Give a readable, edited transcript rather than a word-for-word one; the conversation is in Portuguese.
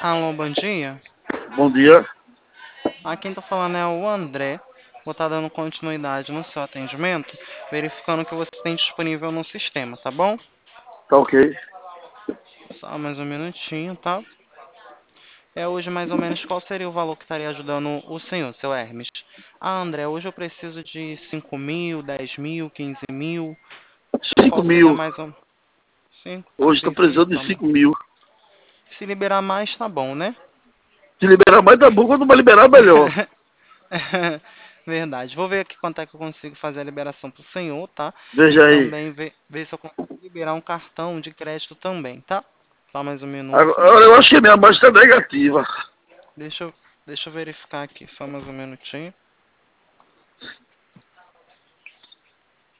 Alô, bom dia. Bom dia. Quem tá falando é o André. Vou estar dando continuidade no seu atendimento, verificando o que você tem disponível no sistema, tá bom? Tá ok. Só mais um minutinho, tá? É hoje mais ou menos qual seria o valor que estaria ajudando o senhor, seu Hermes? André, hoje eu preciso de 5 mil, 10 mil, 15 mil. Cinco Qual seria mil. mais um? 5? Tá, Hoje estou precisando de perfeito, André. 5 mil. Se liberar mais, tá bom, né? Se liberar mais, tá bom. Quando vai liberar, melhor. Verdade. Vou ver aqui quanto é que eu consigo fazer a liberação pro senhor, tá? E Veja aí. também ver se eu consigo liberar um cartão de crédito também, tá? Só mais um minuto. Agora eu acho que a minha baixa está negativa. Deixa eu, deixa eu verificar aqui, só mais um minutinho.